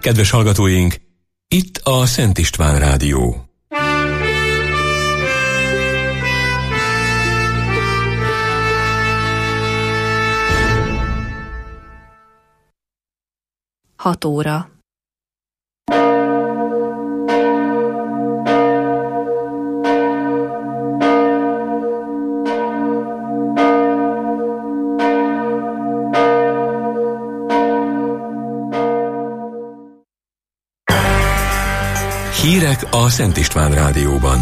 Kedves hallgatóink, itt a Szent István Rádió. Hat óra. Hírek a Szent István Rádióban.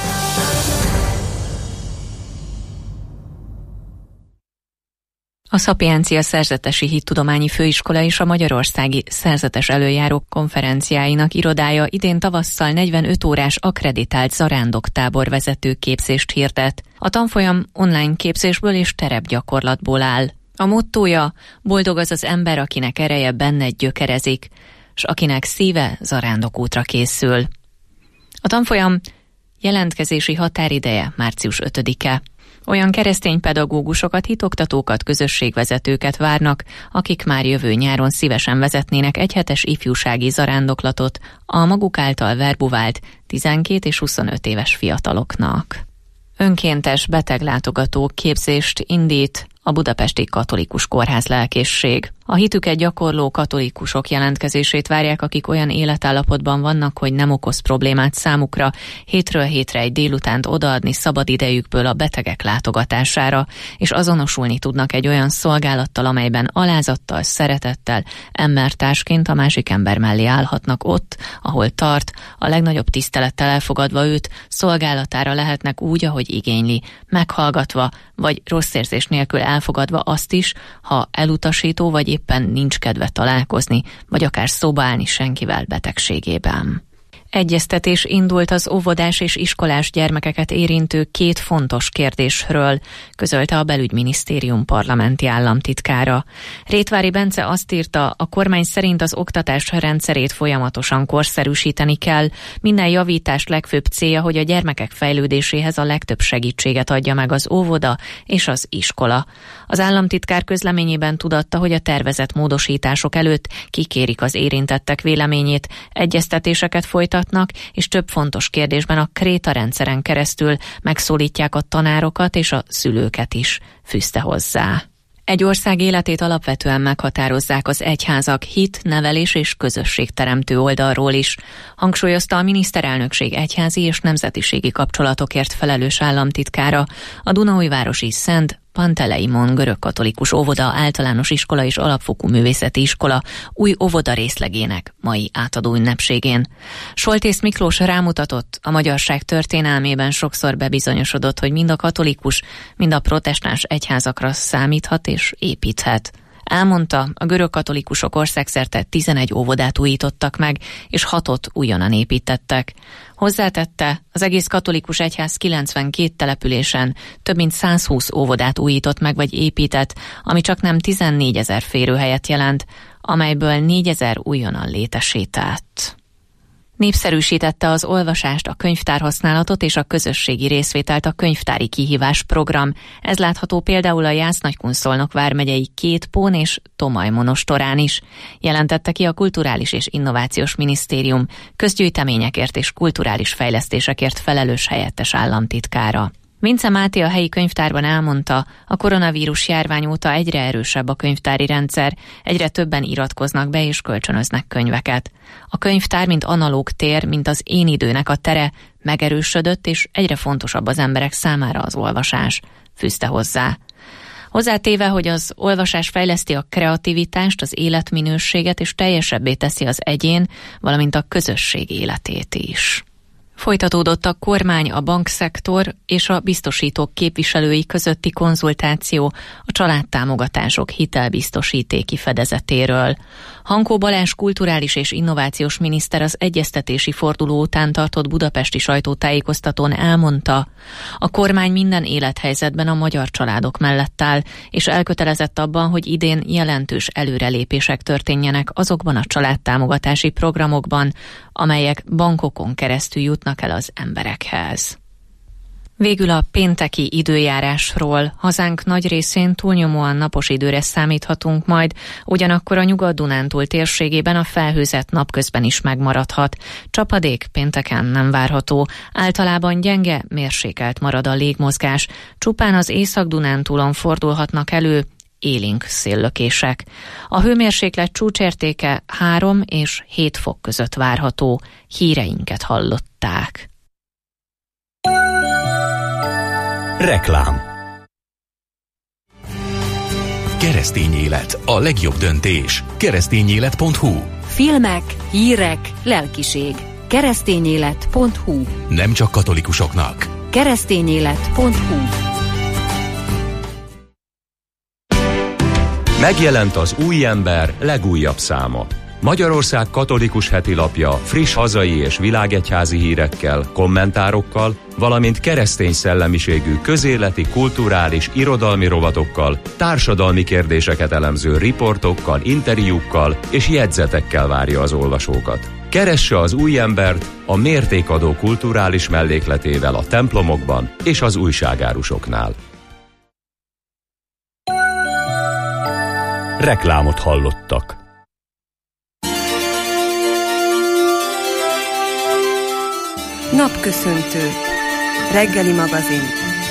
A Szapiencia Szerzetesi Hittudományi Főiskola és a Magyarországi Szerzetes Előjárók Konferenciáinak irodája idén tavasszal 45 órás akkreditált zarándoktábor vezető képzést hirdet. A tanfolyam online képzésből és terepgyakorlatból áll. A mottója: boldog az az ember, akinek ereje benne gyökerezik, s akinek szíve zarándokútra készül. A tanfolyam jelentkezési határideje március 5-e. Olyan keresztény pedagógusokat, hitoktatókat, közösségvezetőket várnak, akik már jövő nyáron szívesen vezetnének egyhetes ifjúsági zarándoklatot a maguk által verbuvált 12 és 25 éves fiataloknak. Önkéntes beteglátogató képzést indít a Budapesti Katolikus Kórház Lelkészség. A hitüket gyakorló katolikusok jelentkezését várják, akik olyan életállapotban vannak, hogy nem okoz problémát számukra, hétről hétre egy délutánt odaadni szabad idejükből a betegek látogatására, és azonosulni tudnak egy olyan szolgálattal, amelyben alázattal, szeretettel, embertársként a másik ember mellé állhatnak ott, ahol tart, a legnagyobb tisztelettel elfogadva őt, szolgálatára lehetnek úgy, ahogy igényli, meghallgatva, vagy rossz érzés nélkül elfogadva azt is, ha elutasító vagy éppen nincs kedve találkozni, vagy akár szóba állni senkivel betegségében. Egyeztetés indult az óvodás és iskolás gyermekeket érintő két fontos kérdésről, közölte a Belügyminisztérium parlamenti államtitkára. Rétvári Bence azt írta, a kormány szerint az oktatás rendszerét folyamatosan korszerűsíteni kell, minden javítás legfőbb célja, hogy a gyermekek fejlődéséhez a legtöbb segítséget adja meg az óvoda és az iskola. Az államtitkár közleményében tudatta, hogy a tervezett módosítások előtt kikérik az érintettek véleményét, egyeztetéseket folytatnak, és több fontos kérdésben a kréta rendszeren keresztül megszólítják a tanárokat és a szülőket is, fűzte hozzá. Egy ország életét alapvetően meghatározzák az egyházak hit, nevelés és közösségteremtő oldalról is, hangsúlyozta a miniszterelnökség egyházi és nemzetiségi kapcsolatokért felelős államtitkára, a Dunaújvárosi Szent Panteleimon görögkatolikus óvoda, általános iskola és alapfokú művészeti iskola új óvoda részlegének mai átadó ünnepségén. Soltész Miklós rámutatott, a magyarság történelmében sokszor bebizonyosodott, hogy mind a katolikus, mind a protestáns egyházakra számíthat és építhet. Elmondta, a görögkatolikusok országszerte 11 óvodát újítottak meg, és 6-ot újonnan építettek. Hozzátette, az egész katolikus egyház 92 településen több mint 120 óvodát újított meg vagy épített, ami csaknem 14 000 férőhelyet jelent, amelyből 4 000 újonnan létesített. Népszerűsítette az olvasást, a könyvtárhasználatot és a közösségi részvételt a könyvtári kihívás program. Ez látható például a Jász-Nagykun-Szolnok vármegyei Kétpón és Tomaj monostorán is, jelentette ki a Kulturális és Innovációs Minisztérium közgyűjteményekért és kulturális fejlesztésekért felelős helyettes államtitkára. Vince Máté a helyi könyvtárban elmondta, a koronavírus járvány óta egyre erősebb a könyvtári rendszer, egyre többen iratkoznak be és kölcsönöznek könyveket. A könyvtár, mint analóg tér, mint az én időnek a tere, megerősödött, és egyre fontosabb az emberek számára az olvasás, fűzte hozzá. Hozzátéve, hogy az olvasás fejleszti a kreativitást, az életminőséget és teljesebbé teszi az egyén, valamint a közösség életét is. Folytatódott a kormány, a bankszektor és a biztosítók képviselői közötti konzultáció a családtámogatások hitelbiztosítéki fedezetéről. Hankó Balázs kulturális és innovációs miniszter az egyeztetési forduló után tartott budapesti sajtótájékoztatón elmondta, a kormány minden élethelyzetben a magyar családok mellett áll, és elkötelezett abban, hogy idén jelentős előrelépések történjenek azokban a családtámogatási programokban, amelyek bankokon keresztül jutnak el az emberekhez. Végül a pénteki időjárásról. Hazánk nagy részén túlnyomóan napos időre számíthatunk majd, ugyanakkor a Nyugat-Dunántúl térségében a felhőzet napközben is megmaradhat. Csapadék pénteken nem várható. Általában gyenge, mérsékelt marad a légmozgás. Csupán az Észak-Dunántúlon fordulhatnak elő élénk széllökések. A hőmérséklet csúcsértéke 3 és 7 fok között várható. Híreinket hallották. Reklám. Keresztény élet, a legjobb döntés. Keresztényélet.hu. Filmek, hírek, lelkiség. Keresztényélet.hu. Nem csak katolikusoknak. Keresztényélet.hu. Megjelent az Új Ember legújabb száma. Magyarország katolikus hetilapja friss hazai és világegyházi hírekkel, kommentárokkal, valamint keresztény szellemiségű közéleti, kulturális, irodalmi rovatokkal, társadalmi kérdéseket elemző riportokkal, interjúkkal és jegyzetekkel várja az olvasókat. Keresse az Új Embert a mértékadó kulturális mellékletével a templomokban és az újságárusoknál. Reklámot hallottak. Napköszöntő. Reggeli magazin.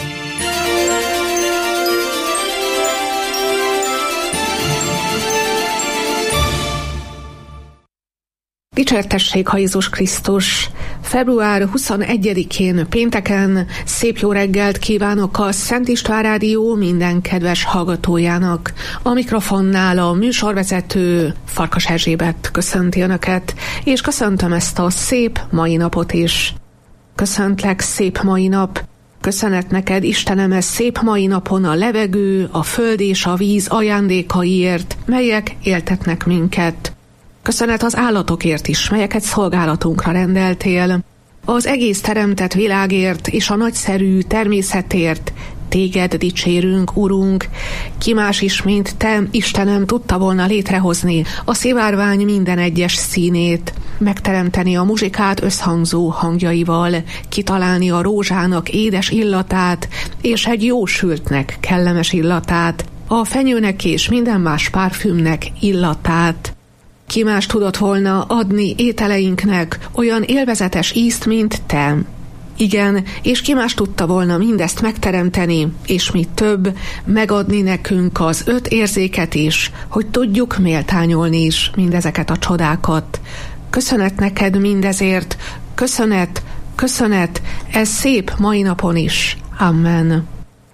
Dicsértessék ha Jézus Krisztus! Február 21-én pénteken szép jó reggelt kívánok a Szent István Rádió minden kedves hallgatójának. A mikrofonnál a műsorvezető Farkas Erzsébet köszönti Önöket, és köszöntöm ezt a szép mai napot is. Köszöntlek, szép mai nap! Köszönet neked, Istenem, ez szép mai napon a levegő, a föld és a víz ajándékaiért, melyek éltetnek minket. Köszönet az állatokért is, melyeket szolgálatunkra rendeltél. Az egész teremtett világért és a nagyszerű természetért téged dicsérünk, Urunk. Ki más is, mint te, Istenem, tudta volna létrehozni a szivárvány minden egyes színét, megteremteni a muzsikát összhangzó hangjaival, kitalálni a rózsának édes illatát, és egy jó sültnek kellemes illatát, a fenyőnek és minden más párfümnek illatát. Ki más tudott volna adni ételeinknek olyan élvezetes ízt, mint te? Igen, és ki más tudta volna mindezt megteremteni, és mi több, megadni nekünk az 5 érzéket is, hogy tudjuk méltányolni is mindezeket a csodákat. Köszönet neked mindezért, köszönet, köszönet, ez szép mai napon is. Amen.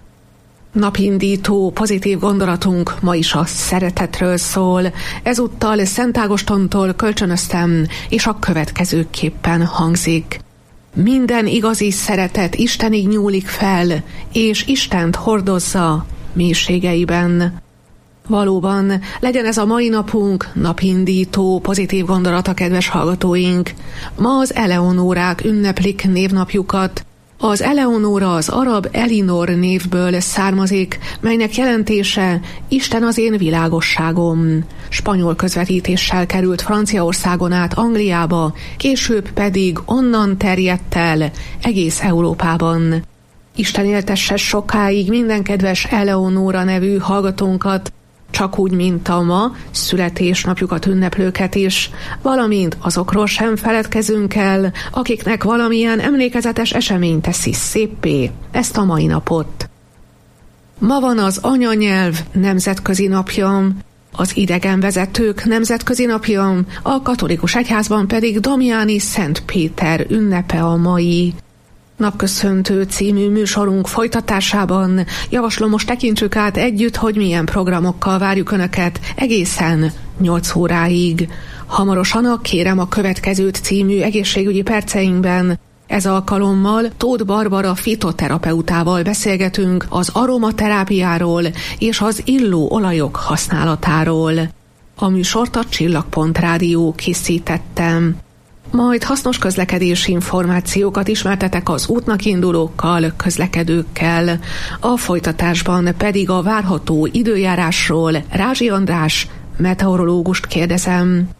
Napindító pozitív gondolatunk ma is a szeretetről szól. Ezúttal Szent Ágostontól kölcsönöztem, és a következőképpen hangzik. Minden igazi szeretet Istenig nyúlik fel, és Istent hordozza mélységeiben. Valóban, legyen ez a mai napunk napindító pozitív gondolata, kedves hallgatóink. Ma az Eleonórák ünneplik névnapjukat. Az Eleonóra az arab Elinor névből származik, melynek jelentése Isten az én világosságom. Spanyol közvetítéssel került Franciaországon át Angliába, később pedig onnan terjedt el egész Európában. Isten éltesse sokáig minden kedves Eleonóra nevű hallgatónkat, csak úgy, mint a ma születésnapjukat ünneplőket is, valamint azokról sem feledkezünk el, akiknek valamilyen emlékezetes esemény teszi széppé ezt a mai napot. Ma van az anyanyelv nemzetközi napja, az idegenvezetők nemzetközi napja, a katolikus egyházban pedig Damiani Szent Péter ünnepe a mai. Napköszöntő című műsorunk folytatásában javaslom, most tekintsük át együtt, hogy milyen programokkal várjuk Önöket egészen 8 óráig. Hamarosan a Kérem a következőt című egészségügyi perceinkben ez alkalommal Tóth Barbara fitoterapeutával beszélgetünk az aromaterápiáról és az illó olajok használatáról. A műsort a Csillagpont Rádió készítettem. Majd hasznos közlekedési információkat ismertetek az útnak indulókkal, közlekedőkkel. A folytatásban pedig a várható időjárásról Rázsi András meteorológust kérdezem.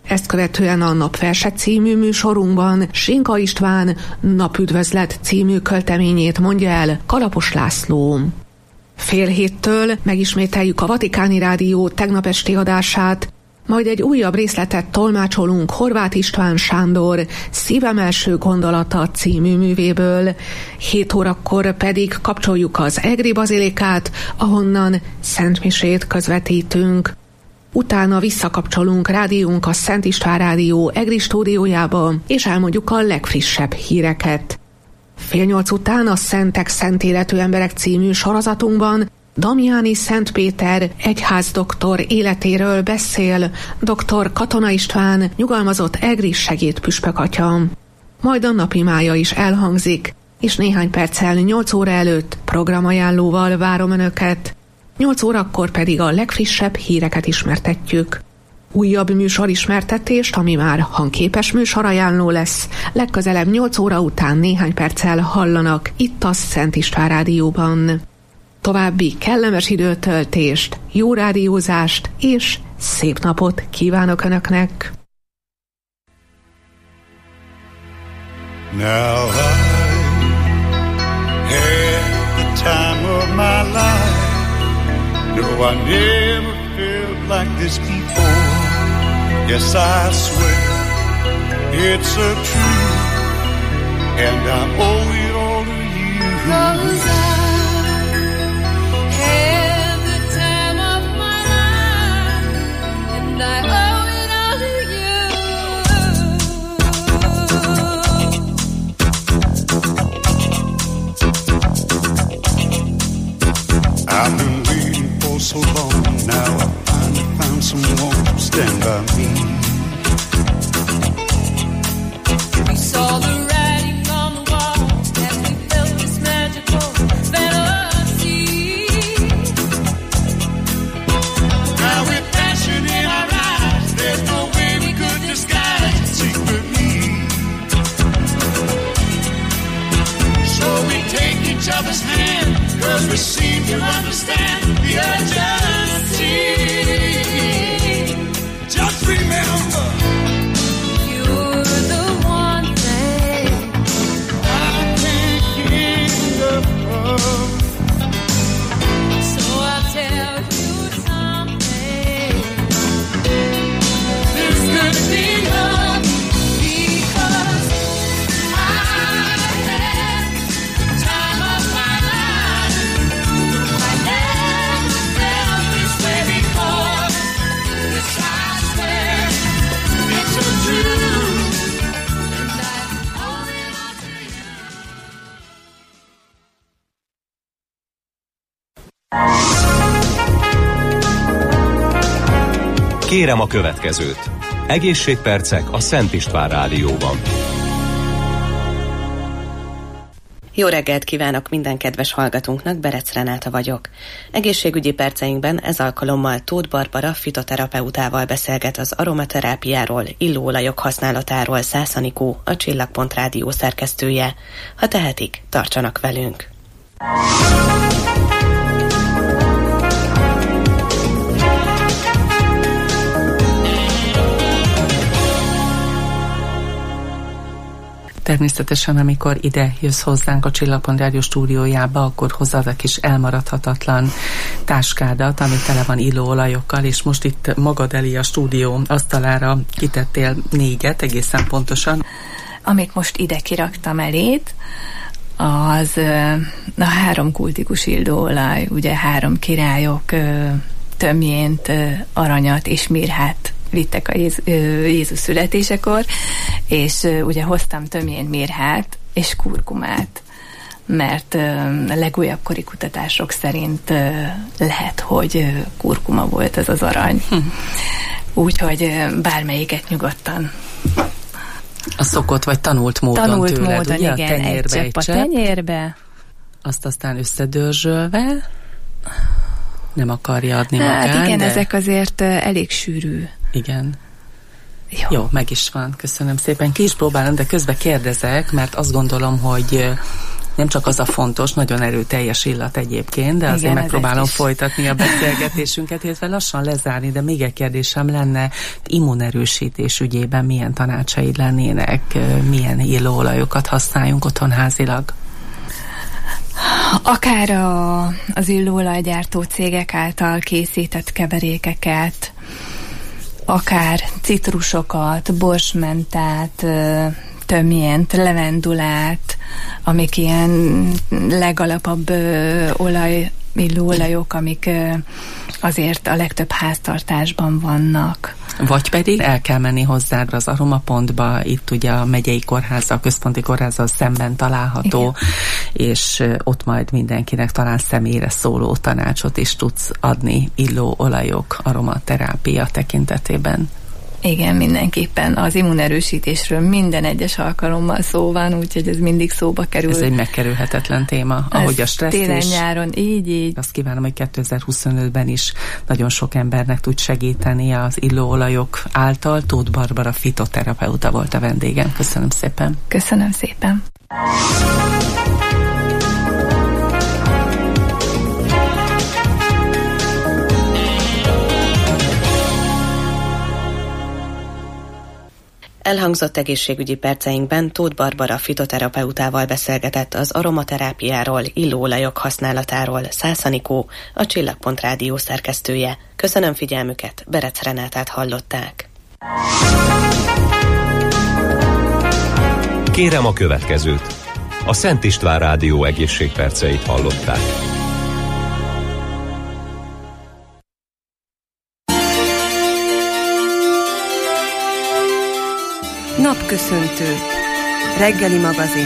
Ezt követően a Napverse című műsorunkban Sinka István Napüdvözlet című költeményét mondja el Kalapos László. 6:30 megismételjük a Vatikáni Rádió tegnap esti adását, majd egy újabb részletet tolmácsolunk Horváth István Sándor Szívem első gondolata című művéből. 7 órakor pedig kapcsoljuk az Egri bazilikát, ahonnan szentmisét közvetítünk. Utána visszakapcsolunk rádiónk a Szent István Rádió Egri stúdiójába, és elmondjuk a legfrissebb híreket. 7:30 után a Szentek Szent Életű Emberek című sorozatunkban Damiani Szent Péter egyházdoktor életéről beszél dr. Katona István, nyugalmazott egri segédpüspök atya. Majd a napi mája is elhangzik, és néhány perccel 8 óra előtt programajánlóval várom Önöket. 8 órakor pedig a legfrissebb híreket ismertetjük. Újabb műsorismertetést, ami már hangképes műsorajánló lesz, legközelebb 8 óra után néhány perccel hallanak itt a Szent István Rádióban. További kellemes időtöltést, jó rádiózást és szép napot kívánok Önöknek! Now I had the time of my life. No, I never felt like this before. Yes, I swear it's a truth, and I owe it all to you. 'Cause I had the time of my life, and I owe it all to you. I've been waiting for so long now. I finally found someone to stand by me. We saw the writing on the wall as we felt this magical fantasy. Now with passion in our eyes, there's no way we could disguise it secretly. So we take each other's hand, 'cause we seem to understand the urgency. Just remember, you're the one thing I can't get enough. So I'll tell you something. This could be love, because I had the time of my life. I never felt this way before. Yes, I swear it's a truth, and I owe it all to you. Kérem a következőt. Egészségpercek a Szent István Rádióban. Jó reggelt kívánok minden kedves hallgatónknak, Berec Renáta vagyok. Egészségügyi perceinkben ez alkalommal Tóth Barbara fitoterapeutával beszélget az aromaterápiáról, illóolajok használatáról Szász Anikó, a Csillagpont Rádió szerkesztője. Ha tehetik, tartsanak velünk! Természetesen, amikor ide jössz hozzánk a Csillagpont Rádió stúdiójába, akkor hozzád a kis elmaradhatatlan táskádat, ami tele van illóolajokkal, és most itt magad elé a stúdió asztalára kitettél 4, egészen pontosan. Amit most ide kiraktam eléd, az a 3 kultikus illóolaj, ugye 3 királyok tömjént, aranyat és mirhát vittek a Jézus születésekor, és ugye hoztam tömjén mirhát és kurkumát, mert a legújabb kori kutatások szerint lehet, hogy kurkuma volt ez az arany. Úgyhogy bármelyiket nyugodtan. A szokott vagy tanult módon tanult tőled, módon, ugye? Igen, egy csepp a tenyérbe. Azt aztán összedörzsölve nem akarja adni magát. Hát igen, ezek azért elég sűrű. Igen. Jó, meg is van. Köszönöm szépen. Ki is próbálom, de közben kérdezek, mert azt gondolom, hogy Nem csak az a fontos, nagyon erőteljes illat egyébként, de azért megpróbálom folytatni a beszélgetésünket, illetve lassan lezárni, de még egy kérdésem lenne, immunerősítés ügyében milyen tanácsaid lennének, milyen illóolajokat használjunk otthon házilag? Akár az illóolajgyártó cégek által készített keverékeket, akár citrusokat, borsmentát, tömjént, levendulát, amik ilyen legalapabb illóolajok, amik azért a legtöbb háztartásban vannak. Vagy pedig el kell menni hozzád az aromapontba, itt ugye a megyei kórházzal, a központi kórházzal szemben található, igen. És ott majd mindenkinek talán személyre szóló tanácsot is tudsz adni illóolajok, aromaterápia tekintetében. Igen, mindenképpen az immunerősítésről minden egyes alkalommal szó van, úgyhogy ez mindig szóba kerül. Ez egy megkerülhetetlen téma, ahogy a stressz télen, is. nyáron, így. Azt kívánom, hogy 2025-ben is nagyon sok embernek tud segíteni az illóolajok által. Tóth Barbara fitoterapeuta volt a vendégem. Köszönöm szépen. Köszönöm szépen. Elhangzott egészségügyi perceinkben Tóth Barbara fitoterapeutával beszélgetett az aromaterápiáról, illóolajok használatáról Szász Anikó, a Csillagpont Rádió szerkesztője. Köszönöm figyelmüket, Berec Renátát hallották. Kérem a következőt. A Szent István Rádió egészségperceit hallották. Napköszöntő. Reggeli magazin.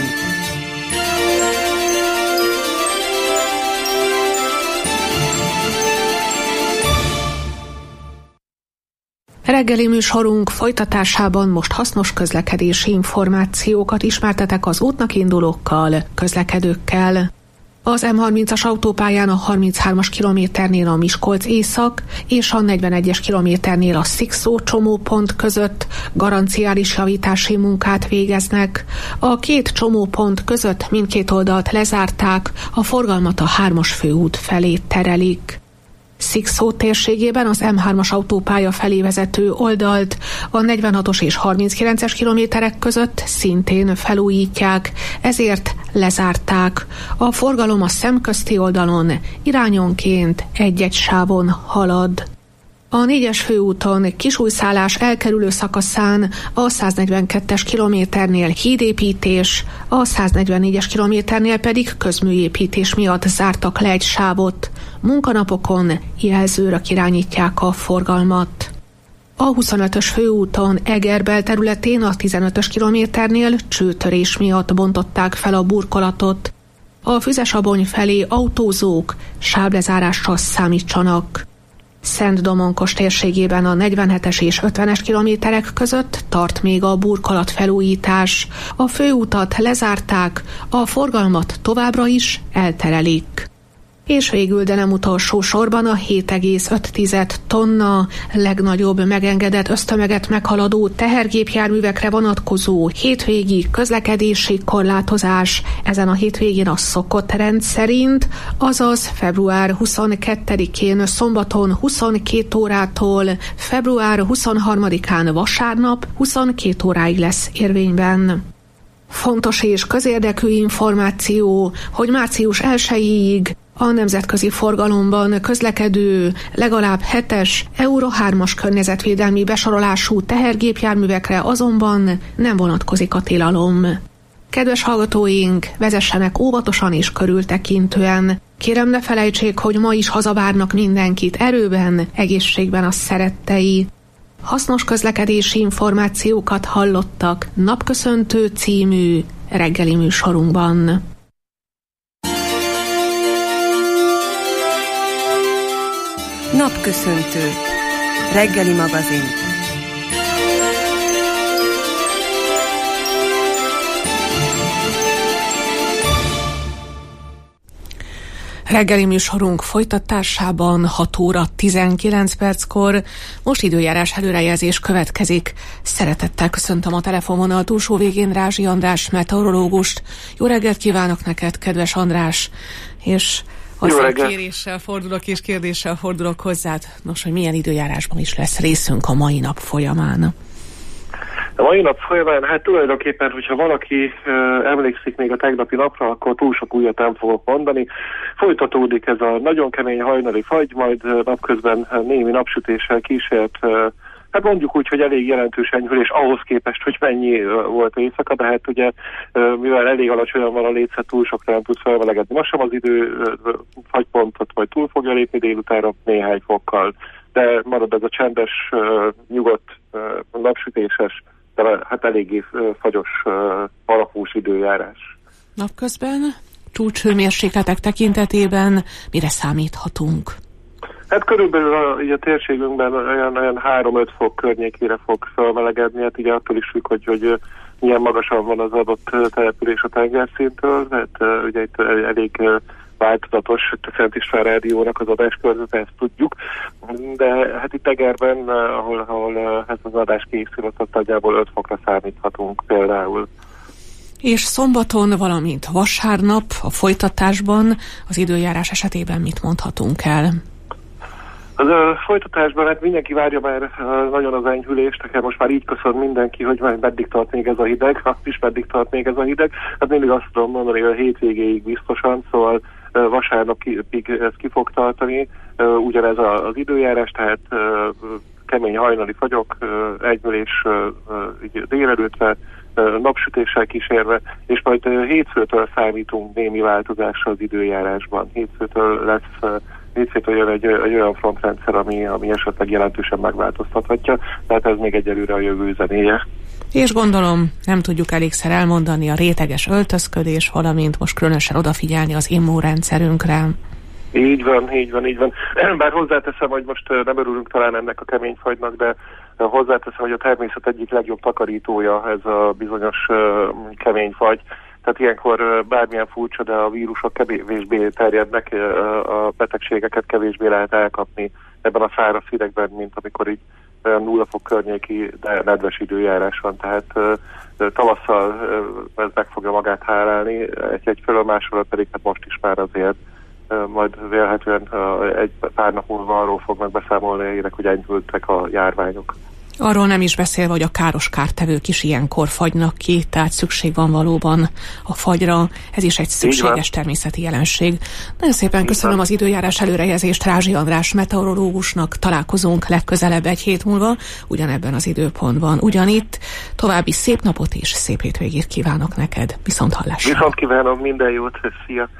Reggeli műsorunk folytatásában most hasznos közlekedési információkat ismertetek az útnak indulókkal, közlekedőkkel. Az M30-as autópályán a 33-as kilométernél a Miskolc észak és a 41-es kilométernél a Szikszó csomópont között garanciális javítási munkát végeznek. A két csomópont között mindkét oldalt lezárták, a forgalmat a 3-as főút felé terelik. Szikszó térségében az M3-as autópálya felé vezető oldalt a 46-os és 39-es kilométerek között szintén felújítják, ezért lezárták. A forgalom a szemközti oldalon irányonként egy-egy sávon halad. A 4-es főúton Kisújszállás elkerülő szakaszán a 142-es kilométernél hídépítés, a 144-es kilométernél pedig közműépítés miatt zártak le egy sávot. Munkanapokon jelzőrök irányítják a forgalmat. A 25-ös főúton Eger területén a 15-ös kilométernél csőtörés miatt bontották fel a burkolatot. A Füzesabony felé autózók sávlezárással számítsanak. Szent-Domonkos térségében a 47-es és 50-es kilométerek között tart még a burkolat felújítás. A főutat lezárták, a forgalmat továbbra is elterelik. És végül, de nem utolsó sorban a 7,5 tonna legnagyobb megengedett össztömeget meghaladó tehergépjárművekre vonatkozó hétvégi közlekedési korlátozás ezen a hétvégén a szokott rend szerint, azaz február 22-én szombaton 22 órától február 23-án vasárnap 22 óráig lesz érvényben. Fontos és közérdekű információ, hogy március 1-ig a nemzetközi forgalomban közlekedő legalább 7-es Euro 3-as környezetvédelmi besorolású tehergépjárművekre azonban nem vonatkozik a tilalom. Kedves hallgatóink, vezessenek óvatosan és körültekintően. Kérem, ne felejtsék, hogy ma is hazavárnak mindenkit erőben, egészségben a szerettei. Hasznos közlekedési információkat hallottak Napköszöntő című reggeli műsorunkban. Napköszöntő. Reggeli magazin. Reggeli műsorunk folytatásában 6 óra 19 perckor most időjárás előrejelzés következik. Szeretettel köszöntöm a telefonvonal túlsó végén Rázsi András meteorológust. Jó reggelt kívánok neked, kedves András! És azzal kéréssel fordulok és kérdéssel fordulok hozzád. Nos, hogy milyen időjárásban is lesz részünk a mai nap folyamán? A mai nap folyamán, hát tulajdonképpen, hogyha valaki emlékszik még a tegnapi napra, akkor túl sok újat nem fogok mondani. Folytatódik ez a nagyon kemény hajnali fagy, majd napközben némi napsütéssel kísért, hát mondjuk úgy, hogy elég jelentős enyhülés ahhoz képest, hogy mennyi volt éjszaka, de hát ugye, mivel elég alacsonyan van a létszet, túl sokra nem tud felmelegedni. Most sem az idő fagypontot majd túl fogja lépni délutánra néhány fokkal, de marad ez a csendes, nyugodt, napsütéses, de hát eléggé fagyos, alapús időjárás. Napközben csúcshőmérsékletek tekintetében mire számíthatunk? Hát körülbelül a térségünkben olyan 3-5 fok környékére fog felmelegedni, hát ugye attól is függ, hogy milyen magasan van az adott település a tengerszinttől, hát ugye itt elég változatos a Szent István Rádiónak az adáskörzete, ezt tudjuk, de hát itt Egerben, ahol ez az adás készül, ott nagyjából 5 fokra számíthatunk például. És szombaton, valamint vasárnap a folytatásban az időjárás esetében mit mondhatunk el? Az folytatásban hát mindenki várja már nagyon az enyhülést, nekem most már így köszön mindenki, hogy már meddig tart még ez a hideg, azt is meddig tart még ez a hideg. Hát mindig azt tudom mondani, hogy a hétvégéig biztosan, szóval vasárnapig ez ki fog tartani, ugyanez az időjárás, tehát kemény hajnali fagyok, enyhülés délelőtre, napsütéssel kísérve, és majd hétfőtől számítunk némi változásra az időjárásban. Hétfőtől jön egy olyan frontrendszer, ami esetleg jelentősen megváltoztathatja, tehát ez még egyelőre a jövő zenéje. És gondolom, nem tudjuk elégszer elmondani a réteges öltözködés, valamint most különösen odafigyelni az immunrendszerünkre. Így van. Bár hozzáteszem, hogy most nem örülünk talán ennek a kemény fagynak, de hozzáteszem, hogy a természet egyik legjobb takarítója ez a bizonyos kemény fagy. Tehát ilyenkor bármilyen furcsa, de a vírusok kevésbé terjednek, a betegségeket kevésbé lehet elkapni ebben a száraz hidegben, mint amikor így 0 fok környéki, de nedves időjárás van, tehát tavasszal ez meg fogja magát hálálni, egy fölől másról pedig hát most is már azért majd vélhetően egy pár nap múlva arról fognak beszámolni a hírek, hogy enyhültek a járványok. Arról nem is beszélve, hogy a káros kártevők is ilyenkor fagynak ki, tehát szükség van valóban a fagyra, ez is egy szükséges természeti jelenség. Nagyon szépen köszönöm az időjárás előrejelzést Rázsi András meteorológusnak, találkozunk legközelebb egy hét múlva, ugyanebben az időpontban, ugyanitt. További szép napot és szép hétvégét kívánok neked, viszont hallásra. Viszont kívánom, minden jót, szia!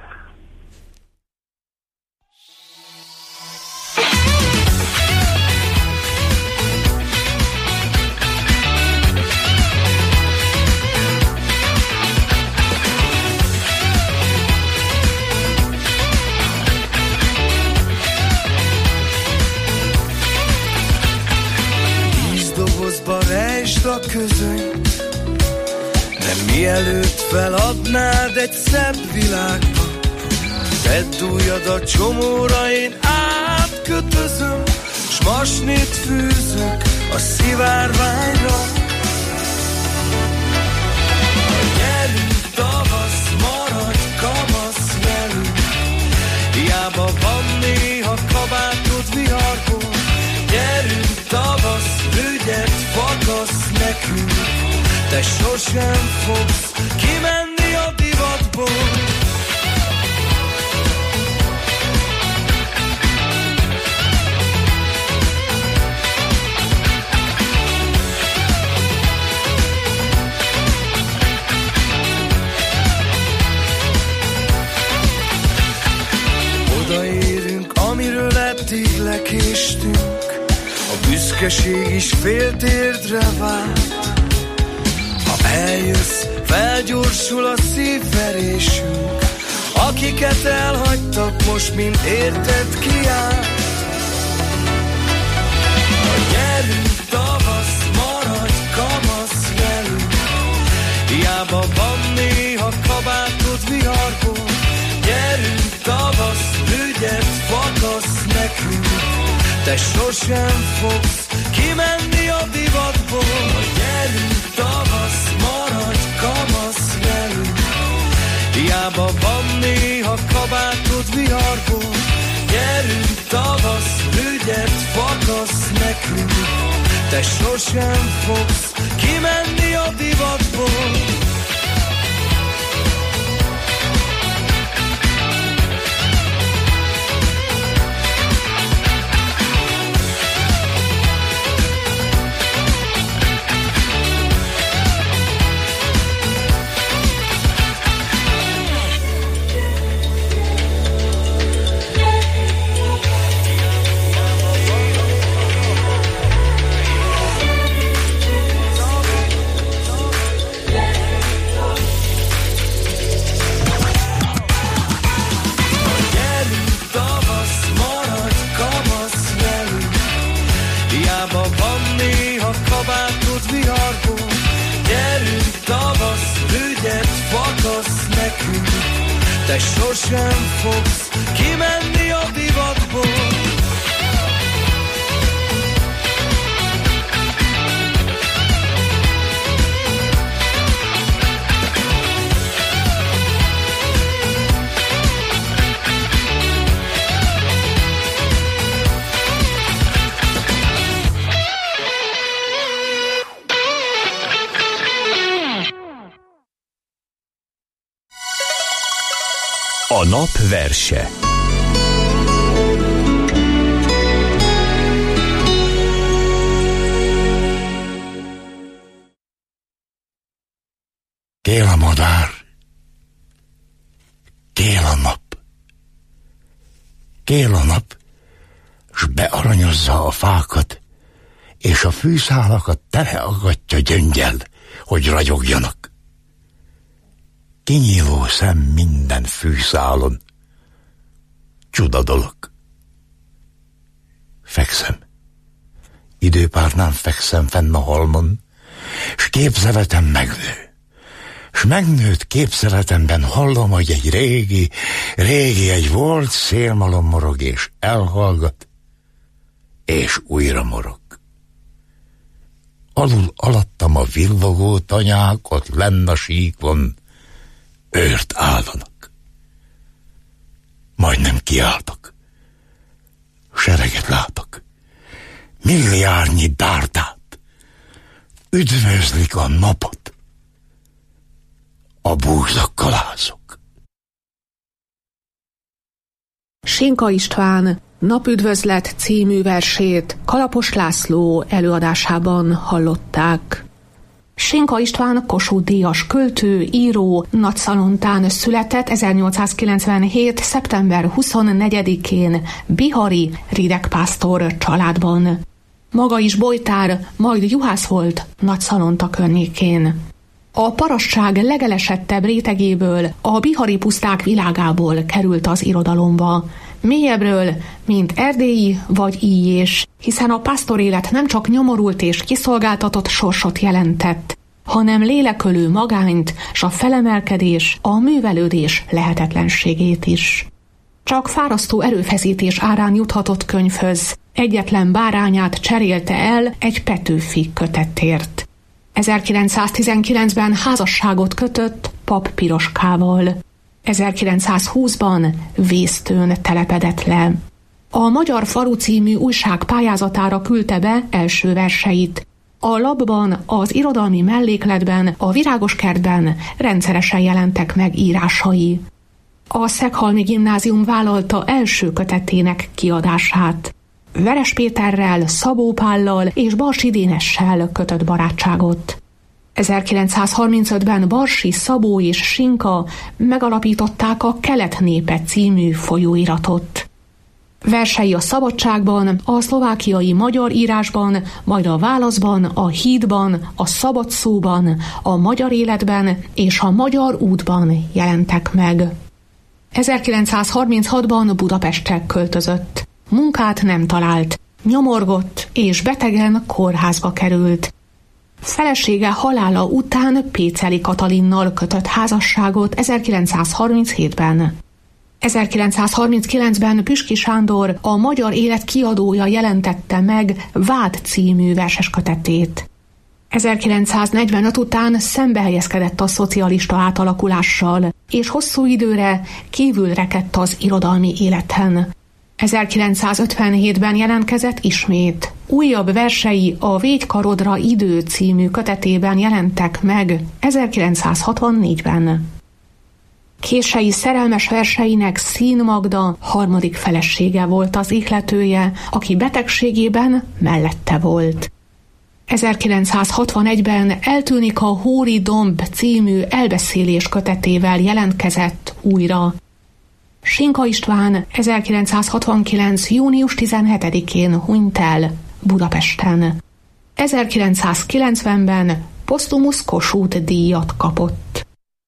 Rejtsd a közönyt, de mielőtt feladnád egy szebb világba, tedd ujjad a csomóra, én átkötözöm, s masnit fűzök a szivárványra. Gyerünk tavasz, maradj kamasz velünk, hiába van néha kabátod viharból. Gyerünk tavasz, ügyet fakasz nekünk, te sosem fogsz kimenni a divatból. Odaérünk, amiről eddig lekéstünk, a büszkeség is féltérdre vált. Ha eljössz, felgyorsul a szívverésünk, akiket elhagytak, most mind érted kiáll. Gyerünk tavasz, maradj kamasz velünk, hiába van néha kabátod viharból. Gyerünk tavasz, te sosem fogsz kimenni a divatból. Gyerünk tavasz, maradj kamasz velünk, hiába van néha kabátod viharból. Gyerünk tavasz, ügyet fakasz nekünk, te sosem fogsz kimenni a divatból. Te sosem fogsz kimenni a divatból. A nap verse. Kél a madár, kél a nap. Kél a nap, s bearanyozza a fákat, és a fűszálakat teleaggatja gyöngyel, hogy ragyogjanak. Kinyíló szem minden fűszálon. Csuda dolog. Fekszem. Időpárnán fekszem fenn a halmon, s képzeletem megnő. S megnőtt képzeletemben hallom, hogy egy régi egy volt szélmalom morog, és elhallgat, és újra morog. Alul alattam a villogó tanyák, ott lenn a síkon, őrt állanak. Majdnem kiálltak. Sereget látok. Milliárdnyi dárdát. Üdvözlik a napot. A búzakalázok. Sinka István Napüdvözlet című versét Kalapos László előadásában hallották. Sinka István Kossuth-díjas költő, író, Nagyszalontán született 1897. szeptember 24-én bihari ridegpásztor családban. Maga is bojtár, majd juhász volt Nagyszalonta környékén. A parasság legelesettebb rétegéből, a bihari puszták világából került az irodalomba. Mélyebbről, mint erdélyi vagy íjés, hiszen a pásztorélet nem csak nyomorult és kiszolgáltatott sorsot jelentett, hanem lélekölő magányt, s a felemelkedés, a művelődés lehetetlenségét is. Csak fárasztó erőfeszítés árán juthatott könyvhöz, egyetlen bárányát cserélte el egy Petőfi kötettért. 1919-ben házasságot kötött Pap Piroskával. 1920-ban Vésztőn telepedett le. A Magyar Falu című újság pályázatára küldte be első verseit. A lapban, az irodalmi mellékletben, a Virágoskertben rendszeresen jelentek meg írásai. A Szeghalmi Gimnázium vállalta első kötetének kiadását. Veres Péterrel, Szabó Pállal és Barsi Dénessel kötött barátságot. 1935-ben Barsi, Szabó és Sinka megalapították a Kelet népe című folyóiratot. Versei a Szabadságban, a szlovákiai magyar írásban, majd a Válaszban, a Hídban, a Szabad szóban, a Magyar életben és a Magyar útban jelentek meg. 1936-ban Budapestre költözött. Munkát nem talált, nyomorgott és betegen kórházba került. Felesége halála után Péceli Katalinnal kötött házasságot 1937-ben. 1939-ben Püspöki Sándor, a Magyar Élet kiadója jelentette meg Vád című verseskötetét. 1945 után szembehelyezkedett a szocialista átalakulással, és hosszú időre kívül rekedt az irodalmi életen. 1957-ben jelentkezett ismét. Újabb versei a Végy karodra idő című kötetében jelentek meg 1964-ben. Kései szerelmes verseinek Szín Magda harmadik felesége volt az ihletője, aki betegségében mellette volt. 1961-ben Eltűnik a Hóri Domb című elbeszélés kötetével jelentkezett újra. Sinka István 1969. június 17-én hunyt el Budapesten. 1990-ben posztumusz Kossuth díjat kapott.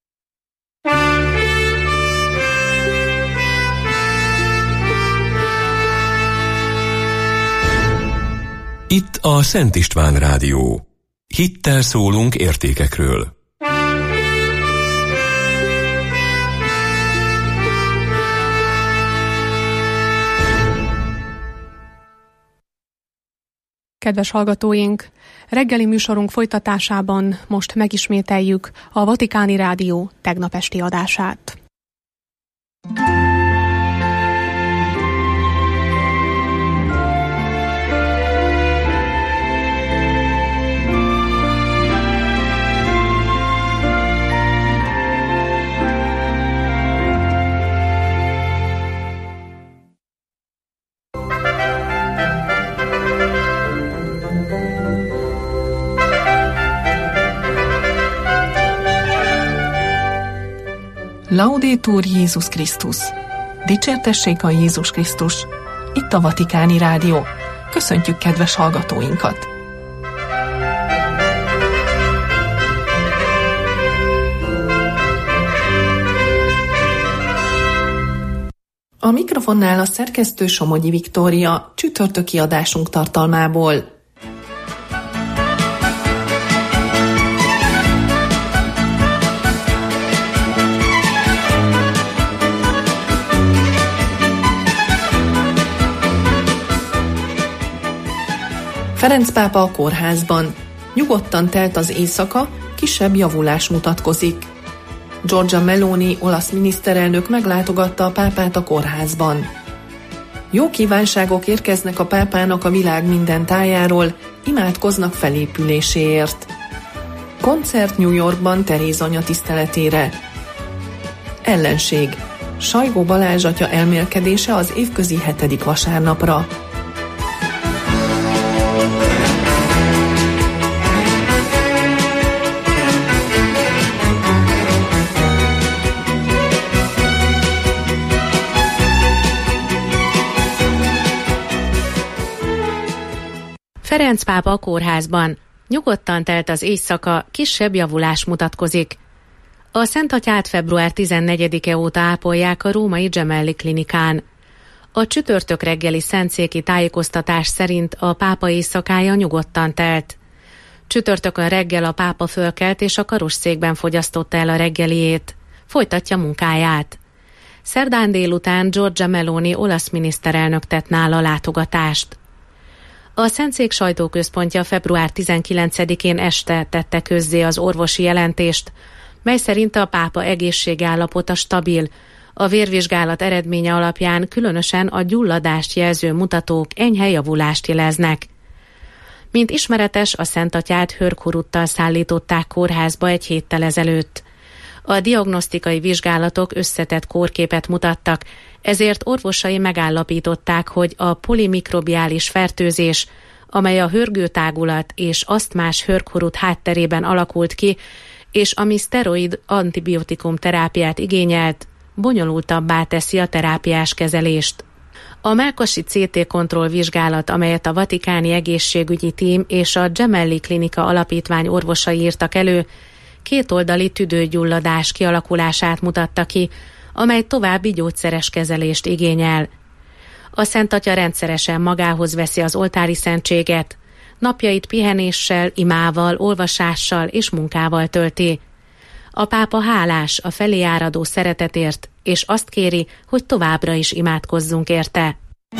Itt a Szent István Rádió. Hittel szólunk értékekről. Kedves hallgatóink, reggeli műsorunk folytatásában most megismételjük a Vatikáni Rádió tegnap esti adását. Laudetur Jézus Krisztus! Dicsértessék a Jézus Krisztus! Itt a Vatikáni Rádió. Köszöntjük kedves hallgatóinkat! A mikrofonnál a szerkesztő Somogyi Viktória, csütörtöki adásunk tartalmából. Ferenc pápa a kórházban. Nyugodtan telt az éjszaka, kisebb javulás mutatkozik. Giorgia Meloni olasz miniszterelnök meglátogatta a pápát a kórházban. Jó kívánságok érkeznek a pápának a világ minden tájáról, imádkoznak felépüléséért. Koncert New Yorkban Teréz anya tiszteletére. Ellenség. Sajgó Balázs atya elmélkedése az évközi 7. vasárnapra. Ferenc pápa a kórházban. Nyugodtan telt az éjszaka, kisebb javulás mutatkozik. A Szent Atyát február 14-e óta ápolják a római Gemelli klinikán. A csütörtök reggeli szentszéki tájékoztatás szerint a pápa éjszakája nyugodtan telt. Csütörtökön reggel a pápa fölkelt és a karosszékben fogyasztotta el a reggeliét. Folytatja munkáját. Szerdán délután Giorgia Meloni olasz miniszterelnök tett nála látogatást. A Szentszék sajtóközpontja február 19-én este tette közzé az orvosi jelentést, mely szerint a pápa egészségállapota stabil, a vérvizsgálat eredménye alapján különösen a gyulladást jelző mutatók enyhe javulást jeleznek. Mint ismeretes, a Szent Atyát hőrkórúttal szállították kórházba egy héttel ezelőtt. A diagnosztikai vizsgálatok összetett kórképet mutattak, ezért orvosai megállapították, hogy a polimikrobiális fertőzés, amely a hörgőtágulat és asztmás hőrkórút hátterében alakult ki, és ami szteroid antibiotikum terápiát igényelt, bonyolultabbá teszi a terápiás kezelést. A mellkasi CT kontroll vizsgálat, amelyet a Vatikáni Egészségügyi Tím és a Gemelli Klinika Alapítvány orvosai írtak elő, kétoldali tüdőgyulladás kialakulását mutatta ki, amely további gyógyszeres kezelést igényel. A Szent Atya rendszeresen magához veszi az oltári szentséget, napjait pihenéssel, imával, olvasással és munkával tölti. A pápa hálás a felé áradó szeretetért és azt kéri, hogy továbbra is imádkozzunk érte.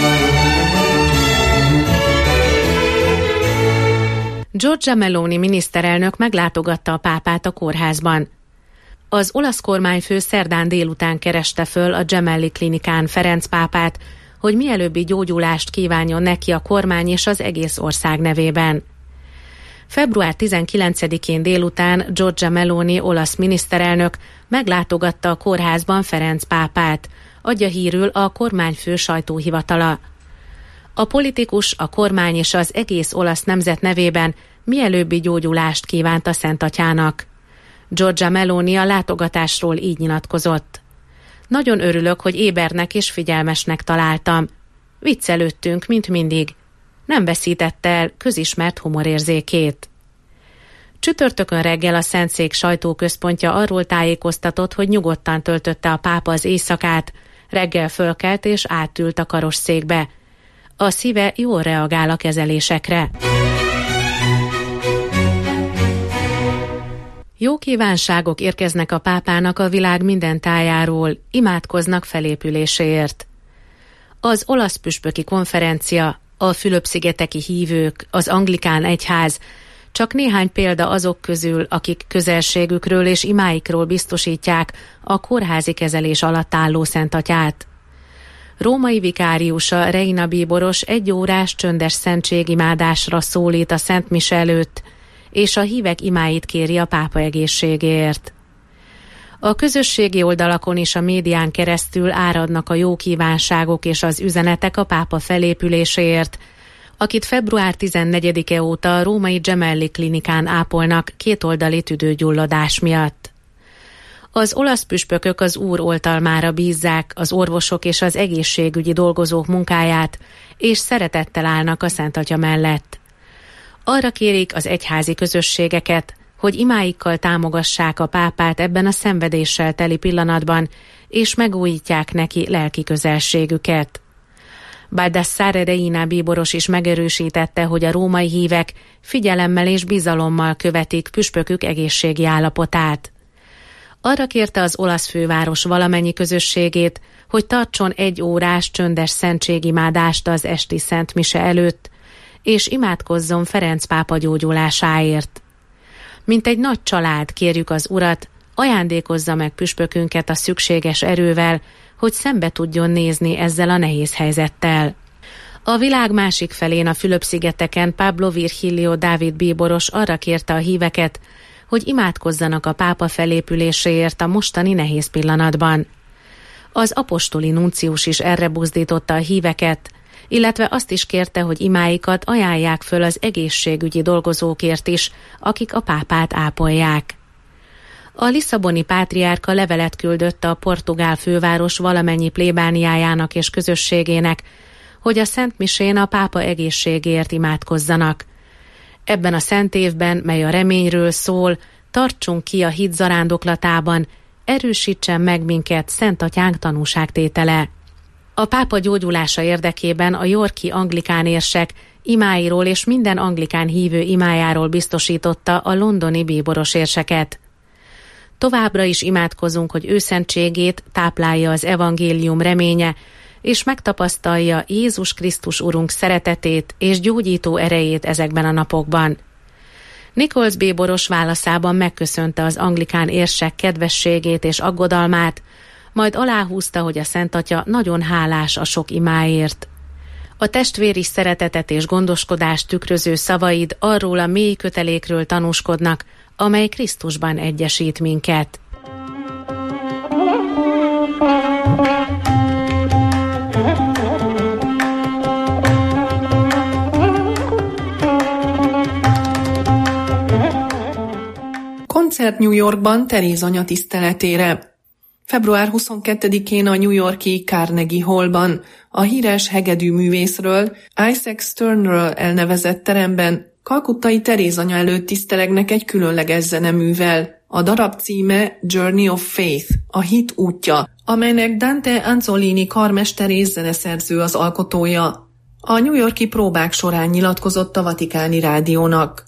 Giorgia Meloni miniszterelnök meglátogatta a pápát a kórházban. Az olasz kormányfő szerdán délután kereste föl a Gemelli klinikán Ferenc pápát, hogy mielőbbi gyógyulást kívánjon neki a kormány és az egész ország nevében. Február 19-én délután Giorgia Meloni olasz miniszterelnök meglátogatta a kórházban Ferenc pápát, adja hírül a kormányfő sajtóhivatala. A politikus, a kormány és az egész olasz nemzet nevében mielőbbi gyógyulást kívánt a Szentatyának. Giorgia Meloni a látogatásról így nyilatkozott. Nagyon örülök, hogy ébernek és figyelmesnek találtam. Viccelődtünk, mint mindig. Nem veszítette el közismert humorérzékét. Csütörtökön reggel a Szentszék sajtóközpontja arról tájékoztatott, hogy nyugodtan töltötte a pápa az éjszakát, reggel fölkelt és átült a karosszékbe. A szíve jól reagál a kezelésekre. Jó kívánságok érkeznek a pápának a világ minden tájáról, imádkoznak felépüléséért. Az olasz püspöki konferencia, a Fülöp-szigeteki hívők, az anglikán egyház, csak néhány példa azok közül, akik közelségükről és imáikról biztosítják a kórházi kezelés alatt álló Szentatyát. Római vikáriusa Reina bíboros 1 órás csöndes szentségimádásra szólít a Szent Mise előtt, és a hívek imáit kéri a pápa egészségéért. A közösségi oldalakon és a médián keresztül áradnak a jó kívánságok és az üzenetek a pápa felépüléséért, akit február 14-e óta a római Gemelli klinikán ápolnak kétoldali tüdőgyulladás miatt. Az olasz püspökök az Úr oltalmára bízzák az orvosok és az egészségügyi dolgozók munkáját, és szeretettel állnak a Szentatya mellett. Arra kérik az egyházi közösségeket, hogy imáikkal támogassák a pápát ebben a szenvedéssel teli pillanatban, és megújítják neki lelki közelségüket. Baldassare Reina bíboros is megerősítette, hogy a római hívek figyelemmel és bizalommal követik püspökük egészségi állapotát. Arra kérte az olasz főváros valamennyi közösségét, hogy tartson 1 órás csöndes szentségimádást az esti Szent Mise előtt, és imádkozzon Ferenc pápa gyógyulásáért. Mint egy nagy család kérjük az Urat, ajándékozza meg püspökünket a szükséges erővel, hogy szembe tudjon nézni ezzel a nehéz helyzettel. A világ másik felén a Fülöp-szigeteken Pablo Virgilio Dávid bíboros arra kérte a híveket, hogy imádkozzanak a pápa felépüléséért a mostani nehéz pillanatban. Az apostoli nuncius is erre buzdította a híveket, illetve azt is kérte, hogy imáikat ajánlják föl az egészségügyi dolgozókért is, akik a pápát ápolják. A lisszaboni pátriárka levelet küldött a portugál főváros valamennyi plébániájának és közösségének, hogy a Szent Misén a pápa egészségéért imádkozzanak. Ebben a szent évben, mely a reményről szól, tartsunk ki a hit zarándoklatában, erősítsen meg minket Szent Atyánk tanúságtétele. A pápa gyógyulása érdekében a yorki anglikán érsek imáiról és minden anglikán hívő imájáról biztosította a londoni bíboros érseket. Továbbra is imádkozunk, hogy őszentségét táplálja az evangélium reménye, és megtapasztalja Jézus Krisztus Urunk szeretetét és gyógyító erejét ezekben a napokban. Nichols bíboros válaszában megköszönte az anglikán érsek kedvességét és aggodalmát, majd aláhúzta, hogy a Szent Atya nagyon hálás a sok imáért. A testvéri szeretetet és gondoskodást tükröző szavaid arról a mély kötelékről tanúskodnak, amely Krisztusban egyesít minket. Koncert New Yorkban Teréz anya tiszteletére. Február 22-én a New York-i Carnegie Hallban a híres hegedű művészről, Isaac Sternről elnevezett teremben kalkuttai Teréz anya előtt tisztelegnek egy különleges zeneművel. A darab címe Journey of Faith, a hit útja, amelynek Dante Anzolini karmesterész zeneszerző az alkotója. A New York-i próbák során nyilatkozott a Vatikáni Rádiónak.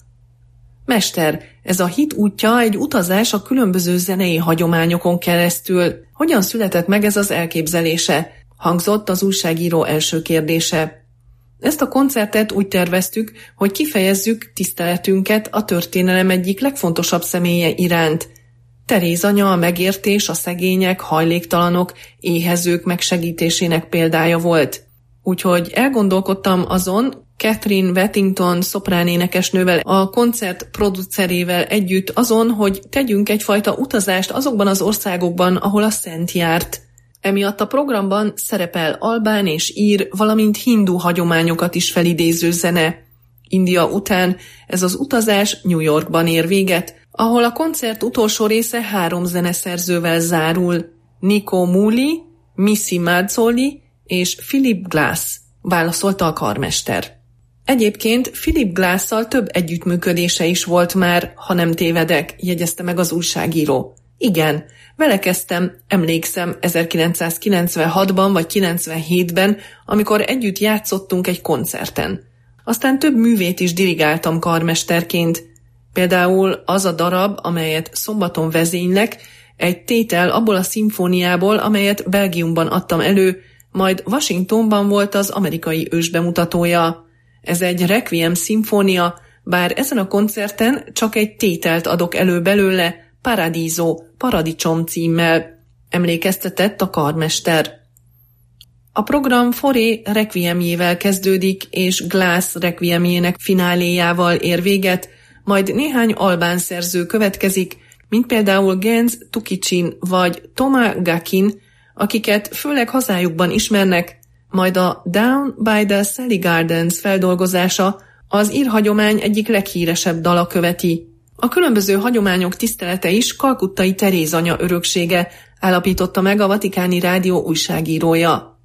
Mester, ez a hit útja egy utazás a különböző zenei hagyományokon keresztül. Hogy Hogyan született meg ez az elképzelése? Hangzott az újságíró első kérdése. Ezt a koncertet úgy terveztük, hogy kifejezzük tiszteletünket a történelem egyik legfontosabb személye iránt. Teréz anya a megértés, a szegények, hajléktalanok, éhezők megsegítésének példája volt. Úgyhogy elgondolkodtam azon, Catherine Wettington szopránénekesnővel, a koncert producerével együtt azon, hogy tegyünk egyfajta utazást azokban az országokban, ahol a szent járt. Emiatt a programban szerepel albán és ír, valamint hindu hagyományokat is felidéző zene. India után ez az utazás New Yorkban ér véget, ahol a koncert utolsó része 3 zeneszerzővel zárul. Nico Muhly, Missy Mazzoli és Philip Glass, válaszolta a karmester. Egyébként Philip Glass-szal több együttműködése is volt már, ha nem tévedek, jegyezte meg az újságíró. Igen, vele kezdtem, emlékszem, 1996-ban vagy 97-ben, amikor együtt játszottunk egy koncerten. Aztán több művét is dirigáltam karmesterként. Például az a darab, amelyet szombaton vezénylek, egy tétel abból a szimfóniából, amelyet Belgiumban adtam elő, majd Washingtonban volt az amerikai ős bemutatója. Ez egy requiem szimfónia, bár ezen a koncerten csak egy tételt adok elő belőle, Paradiso, Paradicsom címmel, emlékeztetett a karmester. A program Fauré requiemjével kezdődik, és Glass requiemjének fináléjával ér véget, majd néhány albán szerző következik, mint például Gens Tukicsin vagy Toma Gakin, akiket főleg hazájukban ismernek, majd a Down by the Sally Gardens feldolgozása az ír hagyomány egyik leghíresebb dala követi. A különböző hagyományok tisztelete is kalkuttai Teréz anya öröksége, állapította meg a Vatikáni Rádió újságírója.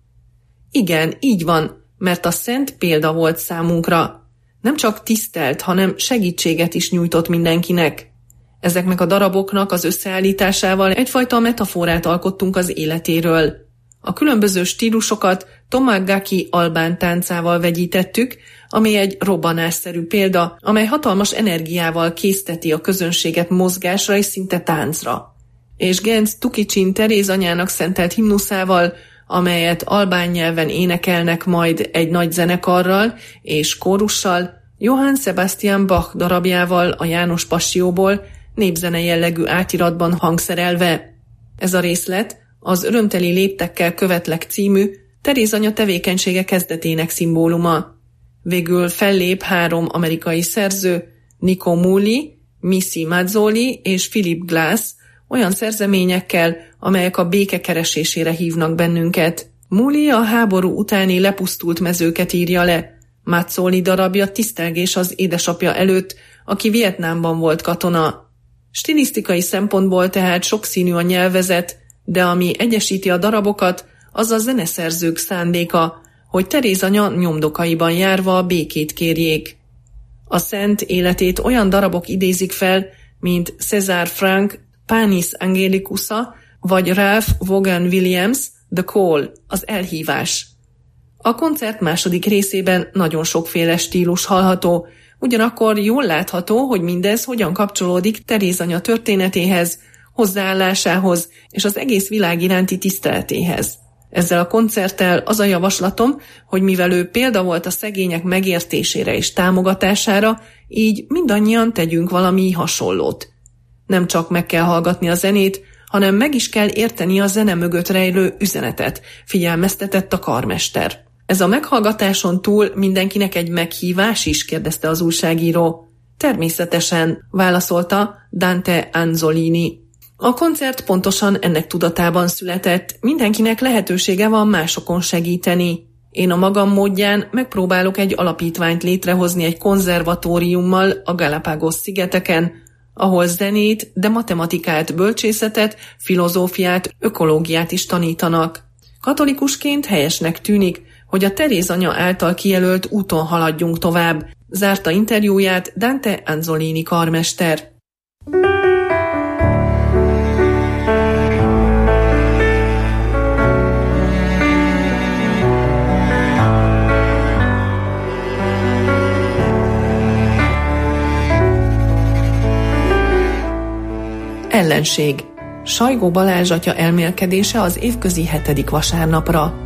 Igen, így van, mert a szent példa volt számunkra. Nem csak tisztelt, hanem segítséget is nyújtott mindenkinek. Ezeknek a daraboknak az összeállításával egyfajta metaforát alkottunk az életéről. A különböző stílusokat Toma Gaki albán táncával vegyítettük, ami egy robbanásszerű példa, amely hatalmas energiával készteti a közönséget mozgásra és szinte táncra. És Gens Tukicsin Teréz anyának szentelt himnuszával, amelyet albán nyelven énekelnek majd egy nagy zenekarral és kórussal, Johann Sebastian Bach darabjával a János Passióból, népzene jellegű átiratban hangszerelve. Ez a részlet az Örömteli léptekkel követlek című Teréz anya tevékenysége kezdetének szimbóluma. Végül fellép 3 amerikai szerző, Nico Muhly, Missy Mazzoli és Philip Glass, olyan szerzeményekkel, amelyek a béke keresésére hívnak bennünket. Muhly a háború utáni lepusztult mezőket írja le, Mazzoli darabja tisztelgés az édesapja előtt, aki Vietnámban volt katona. Stilisztikai szempontból tehát sokszínű a nyelvezet, de ami egyesíti a darabokat, az a zeneszerzők szándéka, hogy Teréz anya nyomdokaiban járva a békét kérjék. A szent életét olyan darabok idézik fel, mint César Franck Panis Angelicusa vagy Ralph Vaughan Williams The Call, az elhívás. A koncert második részében nagyon sokféle stílus hallható, ugyanakkor jól látható, hogy mindez hogyan kapcsolódik Teréz anya történetéhez, hozzáállásához és az egész világ iránti tiszteletéhez. Ezzel a koncerttel az a javaslatom, hogy mivel ő példa volt a szegények megértésére és támogatására, így mindannyian tegyünk valami hasonlót. Nem csak meg kell hallgatni a zenét, hanem meg is kell érteni a zene mögött rejlő üzenetet, figyelmeztetett a karmester. Ez a meghallgatáson túl mindenkinek egy meghívás is, kérdezte az újságíró. Természetesen, válaszolta Dante Anzolini. A koncert pontosan ennek tudatában született, mindenkinek lehetősége van másokon segíteni. Én a magam módján megpróbálok egy alapítványt létrehozni egy konzervatóriummal a Galápagos-szigeteken, ahol zenét, de matematikát, bölcsészetet, filozófiát, ökológiát is tanítanak. Katolikusként helyesnek tűnik, hogy a Teréz anya által kijelölt úton haladjunk tovább, zárta interjúját Dante Anzolini karmester. Ellenség. Sajgó Balázs atya elmélkedése az évközi 7. vasárnapra.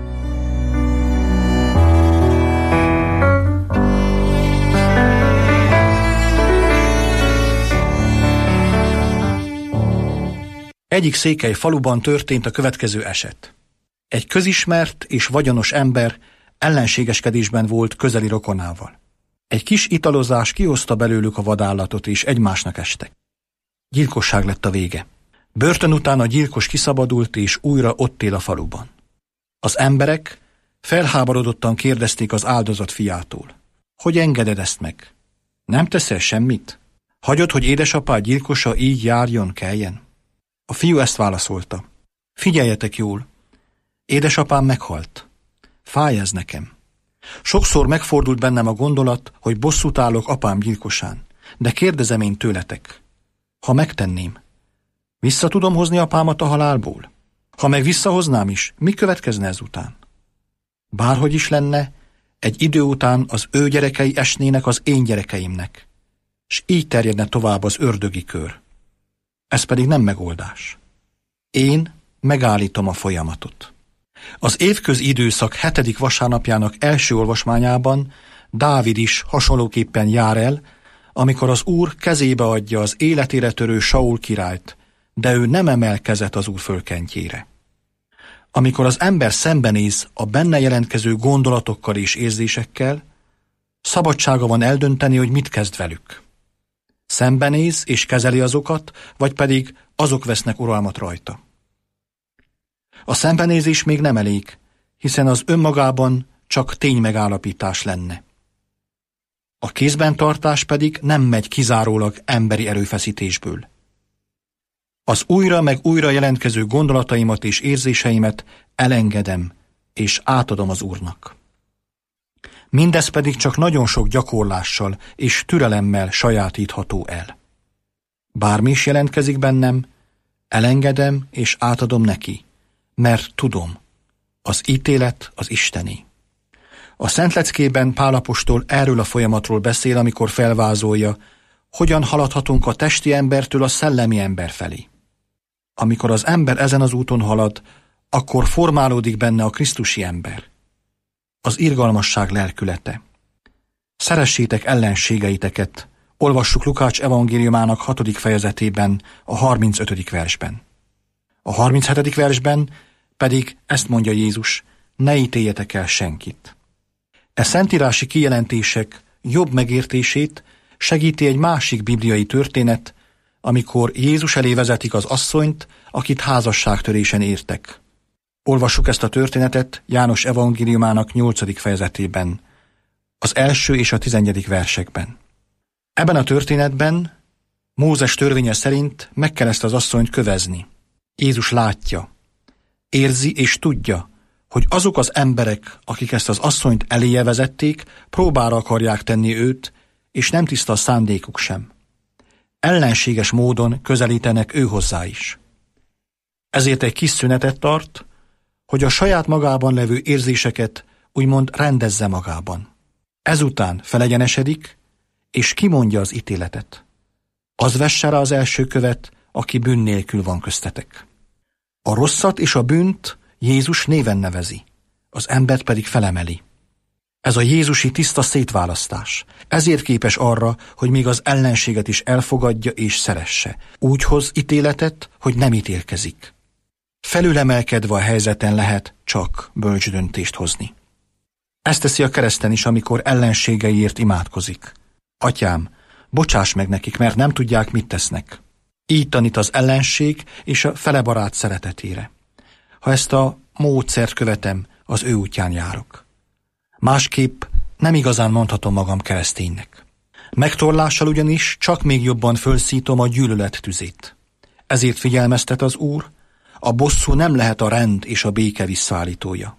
Egyik székely faluban történt a következő eset. Egy közismert és vagyonos ember ellenségeskedésben volt közeli rokonával. Egy kis italozás kihozta belőlük a vadállatot, és egymásnak estek. Gyilkosság lett a vége. Börtön után a gyilkos kiszabadult, és újra ott él a faluban. Az emberek felháborodottan kérdezték az áldozat fiától. Hogy engeded ezt meg? Nem teszel semmit? Hagyod, hogy édesapád gyilkosa így járjon, keljen? A fiú ezt válaszolta. Figyeljetek jól, édesapám meghalt. Fáj ez nekem. Sokszor megfordult bennem a gondolat, hogy bosszút állok apám gyilkosán, de kérdezem én tőletek. Ha megtenném, vissza tudom hozni apámat a halálból? Ha meg visszahoznám is, mi következne ezután? Bárhogy is lenne, egy idő után az ő gyerekei esnének az én gyerekeimnek, s így terjedne tovább az ördögi kör. Ez pedig nem megoldás. Én megállítom a folyamatot. Az évközi időszak 7. vasárnapjának első olvasmányában Dávid is hasonlóképpen jár el, amikor az Úr kezébe adja az életére törő Saul királyt, de ő nem emelkezett az Úr fölkentjére. Amikor az ember szembenéz a benne jelentkező gondolatokkal és érzésekkel, szabadsága van eldönteni, hogy mit kezd velük. Szembenéz és kezeli azokat, vagy pedig azok vesznek uralmat rajta. A szembenézés még nem elég, hiszen az önmagában csak ténymegállapítás lenne. A kézben tartás pedig nem megy kizárólag emberi erőfeszítésből. Az újra meg újra jelentkező gondolataimat és érzéseimet elengedem és átadom az Úrnak. Mindez pedig csak nagyon sok gyakorlással és türelemmel sajátítható el. Bármi is jelentkezik bennem, elengedem és átadom neki, mert tudom, az ítélet az Istené. A Szent Leckében Pál apostol erről a folyamatról beszél, amikor felvázolja, hogyan haladhatunk a testi embertől a szellemi ember felé. Amikor az ember ezen az úton halad, akkor formálódik benne a krisztusi ember, az irgalmasság lelkülete. Szeressétek ellenségeiteket, olvassuk Lukács evangéliumának 6. fejezetében, a 35. versben. A 37. versben pedig ezt mondja Jézus, ne ítéljetek el senkit. E szentírási kijelentések jobb megértését segíti egy másik bibliai történet, amikor Jézus elé vezetik az asszonyt, akit házasságtörésen értek. Olvassuk ezt a történetet János evangéliumának 8. fejezetében, az 1. és a 11. versekben. Ebben a történetben Mózes törvénye szerint meg kell ezt az asszonyt kövezni. Jézus látja, érzi és tudja, hogy azok az emberek, akik ezt az asszonyt eléje vezették, próbára akarják tenni őt, és nem tiszta a szándékuk sem. Ellenséges módon közelítenek ő hozzá is. Ezért egy kis szünetet tart, hogy a saját magában levő érzéseket úgymond rendezze magában. Ezután felegyenesedik, és kimondja az ítéletet. Az vesse rá az első követ, aki bűn nélkül van köztetek. A rosszat és a bűnt Jézus néven nevezi, az embert pedig felemeli. Ez a jézusi tiszta szétválasztás. Ezért képes arra, hogy még az ellenséget is elfogadja és szeresse. Úgy hoz ítéletet, hogy nem ítélkezik. Felülemelkedve a helyzeten lehet csak bölcs döntést hozni. Ezt teszi a kereszten is, amikor ellenségeiért imádkozik. Atyám, bocsáss meg nekik, mert nem tudják, mit tesznek. Így tanít az ellenség és a felebarát szeretetére. Ha ezt a módszert követem, az ő útján járok. Másképp nem igazán mondhatom magam kereszténynek. Megtorlással ugyanis csak még jobban fölszítom a gyűlölet tüzét. Ezért figyelmeztet az Úr, a bosszú nem lehet a rend és a béke visszaállítója.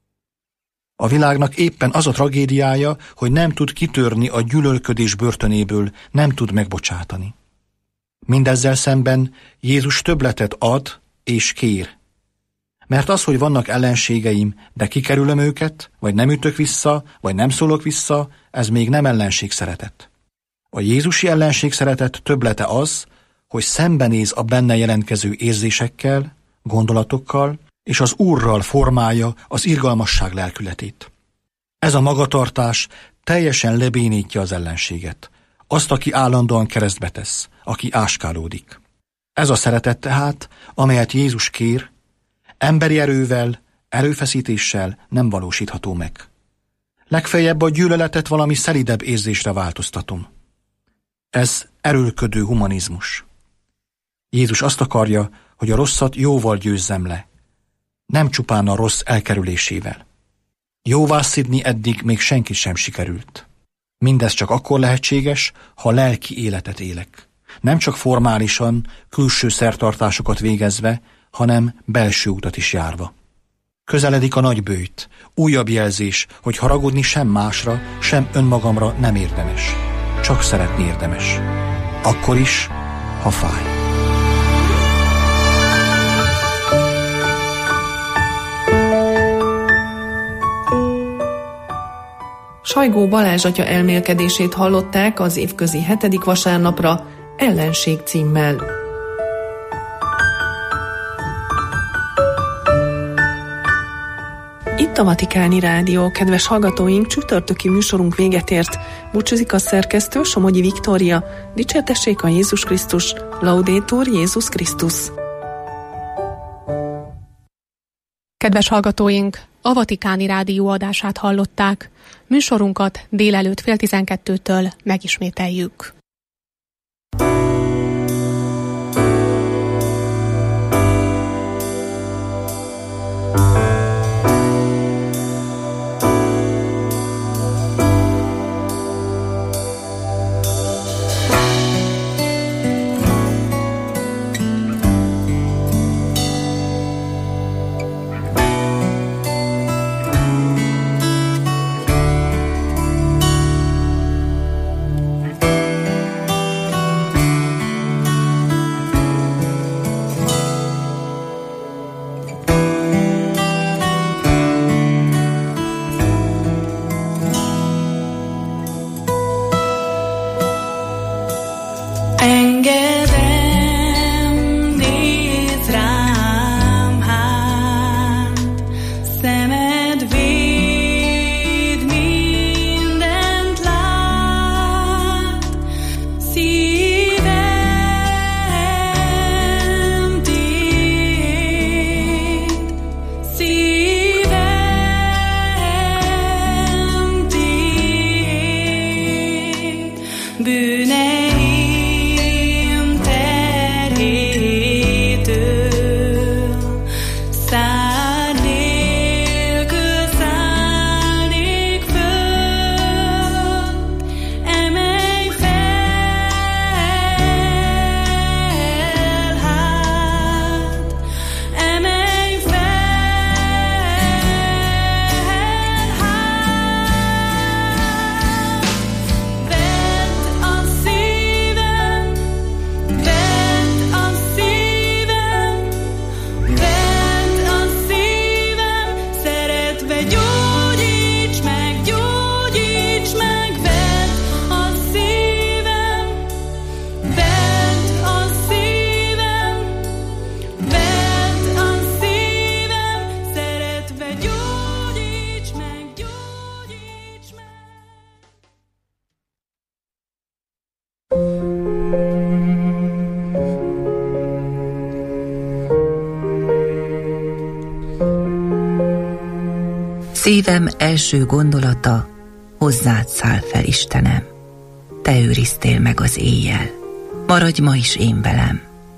A világnak éppen az a tragédiája, hogy nem tud kitörni a gyűlölködés börtönéből, nem tud megbocsátani. Mindezzel szemben Jézus többletet ad és kér. Mert az, hogy vannak ellenségeim, de kikerülöm őket, vagy nem ütök vissza, vagy nem szólok vissza, ez még nem ellenségszeretet. A jézusi ellenségszeretet többlete az, hogy szembenéz a benne jelentkező érzésekkel, gondolatokkal, és az Úrral formálja az irgalmasság lelkületét. Ez a magatartás teljesen lebénítja az ellenséget, azt, aki állandóan keresztbe tesz, aki áskálódik. Ez a szeretet tehát, amelyet Jézus kér, emberi erővel, erőfeszítéssel nem valósítható meg. Legfeljebb a gyűlöletet valami szelidebb érzésre változtatom. Ez erőlködő humanizmus. Jézus azt akarja, hogy a rosszat jóval győzzem le, nem csupán a rossz elkerülésével. Jóvá szidni eddig még senki sem sikerült. Mindez csak akkor lehetséges, ha lelki életet élek. Nem csak formálisan, külső szertartásokat végezve, hanem belső utat is járva. Közeledik a nagy böjt, újabb jelzés, hogy haragudni sem másra, sem önmagamra nem érdemes. Csak szeretni érdemes. Akkor is, ha fáj. Sajgó Balázs atya elmélkedését hallották az évközi 7. vasárnapra Ellenség címmel. Itt a Vatikáni Rádió, kedves hallgatóink, csütörtöki műsorunk véget ért. Búcsúzik a szerkesztő, Somogyi Viktória. Dicsértessék a Jézus Krisztus, Laudetur Jézus Krisztus. Kedves hallgatóink, a Vatikáni Rádió adását hallották. Műsorunkat délelőtt 11:30-től megismételjük. Szívem első gondolata, hozzád száll fel, Istenem. Te őriztél meg az éjjel, maradj ma is én velem.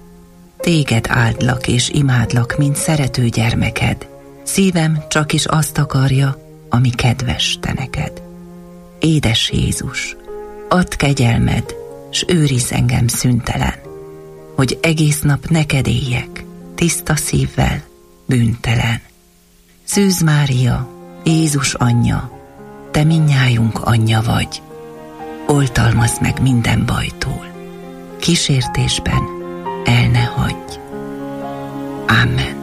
Téged áldlak és imádlak, mint szerető gyermeked. Szívem csak is azt akarja, ami kedves te neked. Édes Jézus, add kegyelmed, s őrizz engem szüntelen, hogy egész nap neked éljek, tiszta szívvel, bűntelen. Szűz Mária, Jézus anyja, te mindnyájunk anyja vagy, oltalmazd meg minden bajtól, kísértésben el ne hagyj. Amen.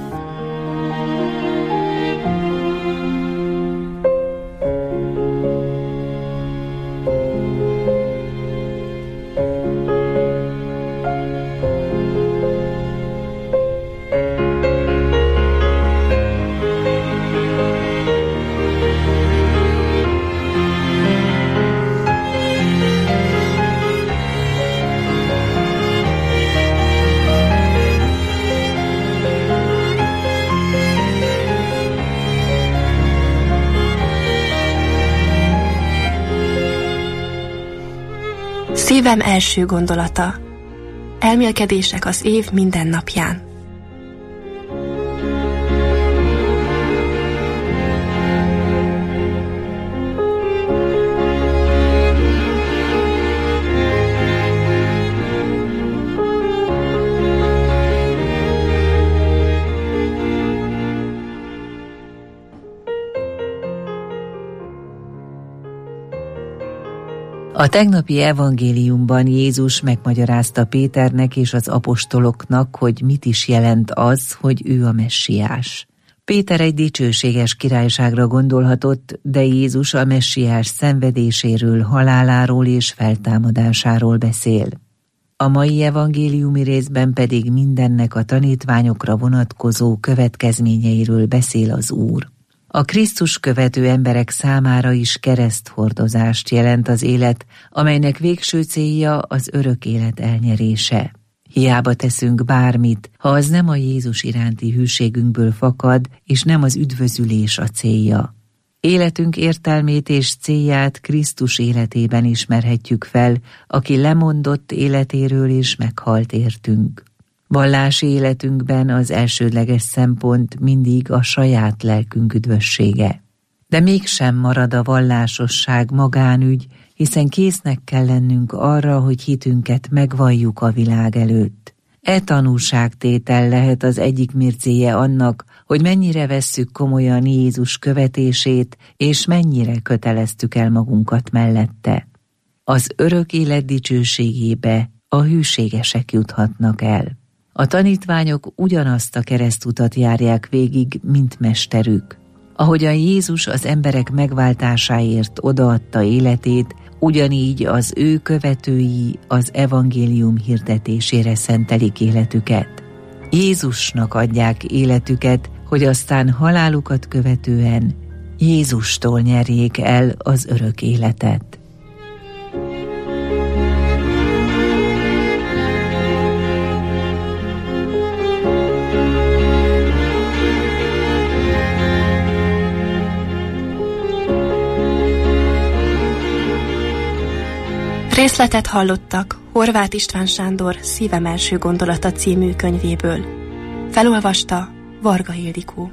Szívem első gondolata. Elmélkedések az év minden napján. A tegnapi evangéliumban Jézus megmagyarázta Péternek és az apostoloknak, hogy mit is jelent az, hogy ő a messiás. Péter egy dicsőséges királyságra gondolhatott, de Jézus a messiás szenvedéséről, haláláról és feltámadásáról beszél. A mai evangéliumi részben pedig mindennek a tanítványokra vonatkozó következményeiről beszél az Úr. A Krisztus követő emberek számára is kereszthordozást jelent az élet, amelynek végső célja az örök élet elnyerése. Hiába teszünk bármit, ha az nem a Jézus iránti hűségünkből fakad, és nem az üdvözülés a célja. Életünk értelmét és célját Krisztus életében ismerhetjük fel, aki lemondott életéről és meghalt értünk. Vallási életünkben az elsődleges szempont mindig a saját lelkünk üdvössége. De mégsem marad a vallásosság magánügy, hiszen késznek kell lennünk arra, hogy hitünket megvalljuk a világ előtt. E tanúságtétel lehet az egyik mércéje annak, hogy mennyire vesszük komolyan Jézus követését, és mennyire köteleztük el magunkat mellette. Az örök élet dicsőségébe a hűségesek juthatnak el. A tanítványok ugyanazt a keresztutat járják végig, mint mesterük. Ahogyan Jézus az emberek megváltásáért odaadta életét, ugyanígy az ő követői az evangélium hirdetésére szentelik életüket. Jézusnak adják életüket, hogy aztán halálukat követően Jézustól nyerjék el az örök életet. Részletet hallottak Horváth István Sándor Szívem első gondolata című könyvéből. Felolvasta Varga Ildikó.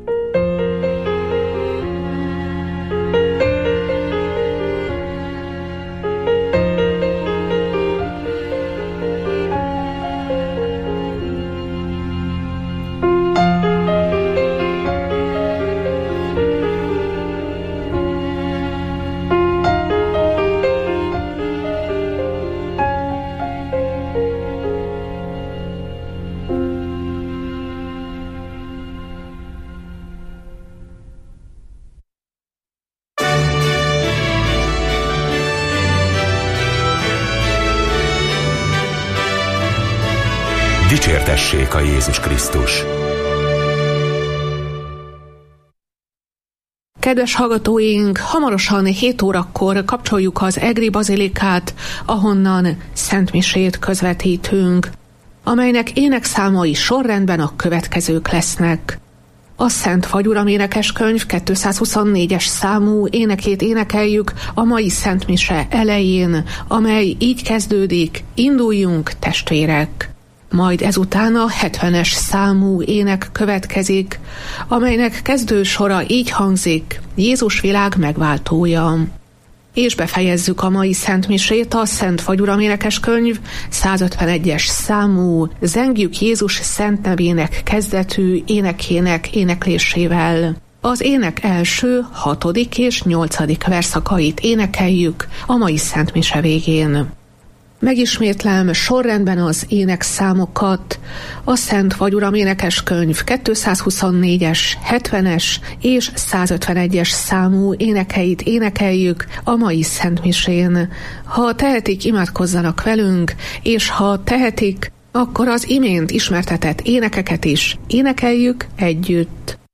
Dicsértessék a Jézus Krisztus! Kedves hallgatóink, hamarosan 7 órakor kapcsoljuk az Egri Bazilikát, ahonnan szentmisét közvetítünk, amelynek énekszámai sorrendben a következők lesznek. A Szent Fagyuram énekeskönyv 224-es számú énekét énekeljük a mai szentmise elején, amely így kezdődik: Induljunk, testvérek! Majd ezután a 70-es számú ének következik, amelynek kezdősora így hangzik: Jézus világ megváltója. És befejezzük a mai szentmisét a Szent Fagyuram énekeskönyv 151-es számú Zengjük Jézus szent nevének kezdetű énekének éneklésével. Az ének első, 6. és 8. verszakait énekeljük a mai szentmise végén. Megismétlem sorrendben az énekszámokat: a Szent Fagyuram énekeskönyv 224-es, 70-es és 151-es számú énekeit énekeljük a mai szentmisén. Ha tehetik, imádkozzanak velünk, és ha tehetik, akkor az imént ismertetett énekeket is énekeljük együtt.